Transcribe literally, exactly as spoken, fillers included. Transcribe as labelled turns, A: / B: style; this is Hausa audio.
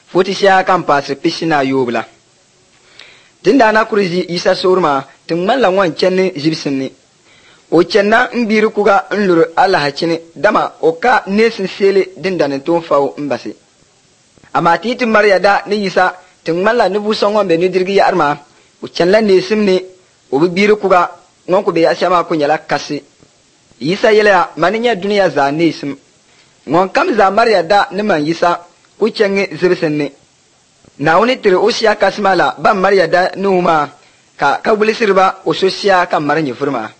A: foti sha kan pasir pishina yobla tinda na kurji isa sorma tingman la wan chen jibsinni o chenna mbiru kuga nlur Allah hakini dama o ka nesin sele dinda ne ton fawo mbasi ama titi maryada ni isa tingman la nubu songo be ni dirgi yarma o chenla nesim ni o bibiru kuga ngon ko be asama ko nyala kasi isa yela maninya duniya za nesim ngon kam za maryada ni man isa ku chenge zibsinni na woni tire o siya kasmala ban maryada numa ka ka bulisirba o so siya kan marnyi furma